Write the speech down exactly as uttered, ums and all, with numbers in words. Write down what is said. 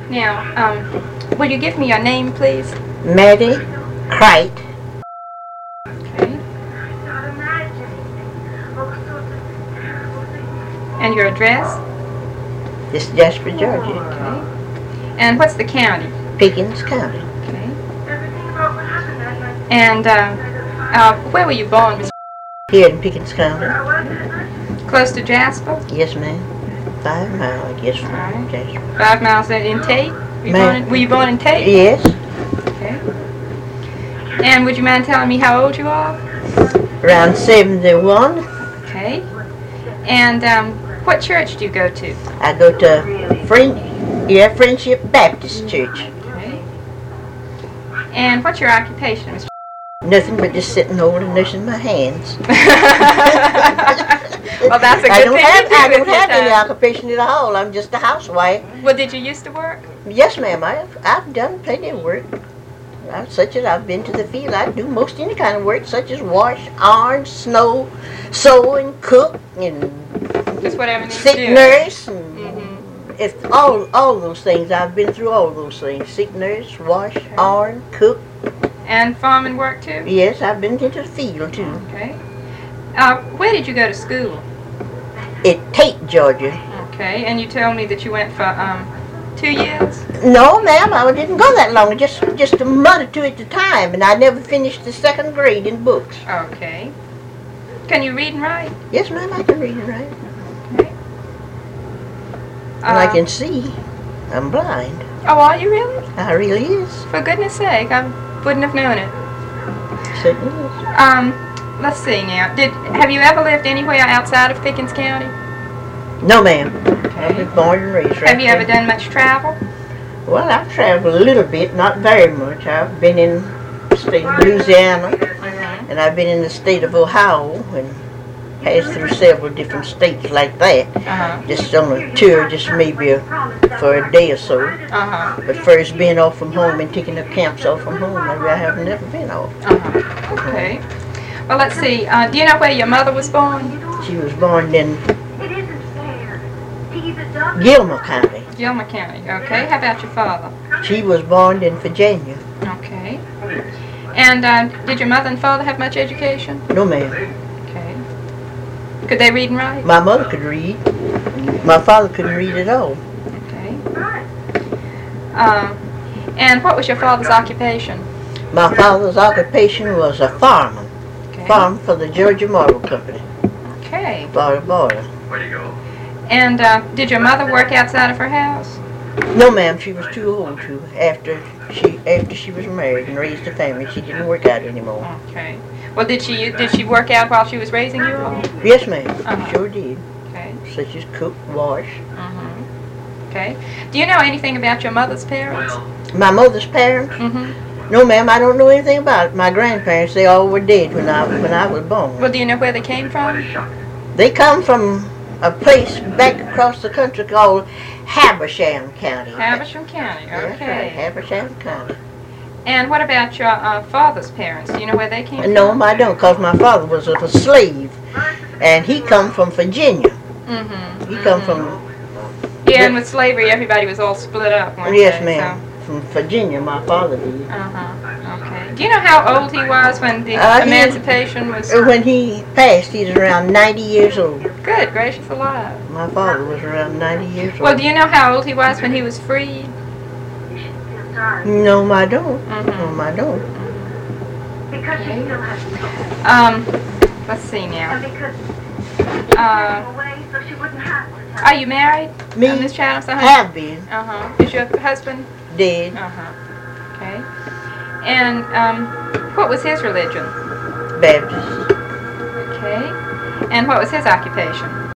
Now, um, will you give me your name, please? Maddie Crite. Okay. And your address? This is Jasper, Georgia. Okay. And what's the county? Pickens County. Okay. And uh, uh, where were you born, Miss Here in Pickens County. Close to Jasper? Yes, ma'am. Five miles, I guess, from Right. Jasper. Five miles in Tate? Were you, Ma'am. born in, were you born in Tate? Yes. Okay. And would you mind telling me how old you are? Around seventy-one. Okay. And um, what church do you go to? I go to Friend, yeah, Friendship Baptist Church. Okay. And what's your occupation, Mister Nothing but just sitting over and nursing my hands. Well, that's a good I don't thing have, to do I with don't your have any time. occupation at all. I'm just a housewife. Well, did you used to work? Yes, ma'am. I've, I've done plenty of work. I've, such as I've been to the field. I do most any kind of work, such as wash, iron, snow, sew, and cook, and Just whatever needs sick doing. nurse, and Mm-hmm. it's all all those things. I've been through all those things. Sick nurse, wash, iron, cook. And farming work too? Yes, I've been into the field too. Okay. Uh, where did you go to school? At Tate, Georgia. Okay, and you told me that you went for um, two years? No, ma'am, I didn't go that long. Just just a month or two at a time, and I never finished the second grade in books. Okay. Can you read and write? Yes, ma'am, I can read and write. Okay. And I Uh, can see. I'm blind. Oh, are you really? I really is. For goodness sake, I wouldn't have known it. Certainly is. Um, let's see now. Did have you ever lived anywhere outside of Pickens County? No, ma'am. I Okay. was born and raised right Have you ever there. done much travel? Well, I've traveled a little bit, not very much. I've been in the state of Louisiana, Mm-hmm. and I've been in the state of Ohio, and passed through several different states like that. Uh-huh. Just on a tour, just maybe a, for a day or so. Uh-huh. But first being off from home and taking the camps off from home, maybe I have never been off. Uh-huh. Okay. Well, let's see. Uh, do you know where your mother was born? She was born in Gilmer County. Gilmer County. Okay. How about your father? She was born in Virginia. Okay. And uh, did your mother and father have much education? No, ma'am. Okay. Could they read and write? My mother could read. My father couldn't read at all. Okay. Um, and what was your father's occupation? My father's occupation was a farmer. Okay. Farm for the Georgia Marble Company. Okay. Border, border. And uh, did your mother work outside of her house? No, ma'am. She was too old to. After she after she was married and raised a family, she didn't work out anymore. Okay. Well, did she did she work out while she was raising you all? Yes, ma'am. Uh-huh. Sure did. Okay. Such as cook, wash. Mm-hmm. Okay. Do you know anything about your mother's parents? My mother's parents? Mm-hmm. No, ma'am. I don't know anything about it. My grandparents, they all were dead when I when I was born. Well, do you know where they came from? They come from a place back across the country called Habersham County. Habersham County. That's right, Okay. Habersham County. And what about your uh, father's parents? Do you know where they came No, from? I don't, because my father was a slave, and he come from Virginia. Mm-hmm. He come from, Yeah, and with slavery, everybody was all split up, weren't yes, they? ma'am, from Virginia, my father did. So, uh-huh. Okay. Do you know how old he was when the Uh, he- emancipation was? When he passed, he was around ninety years old. Good gracious alive. My father was around ninety years old. Well, do you know how old he was when he was freed? No, I don't. Mhm. No, I don't. Um, let's see now. Uh, are you married? Me? Uh, Miss Chatham? Uh-huh. Have been Uh-huh. Is your husband? dead. Uh-huh. Okay. And um, what was his religion? Baptist. Okay. And what was his occupation?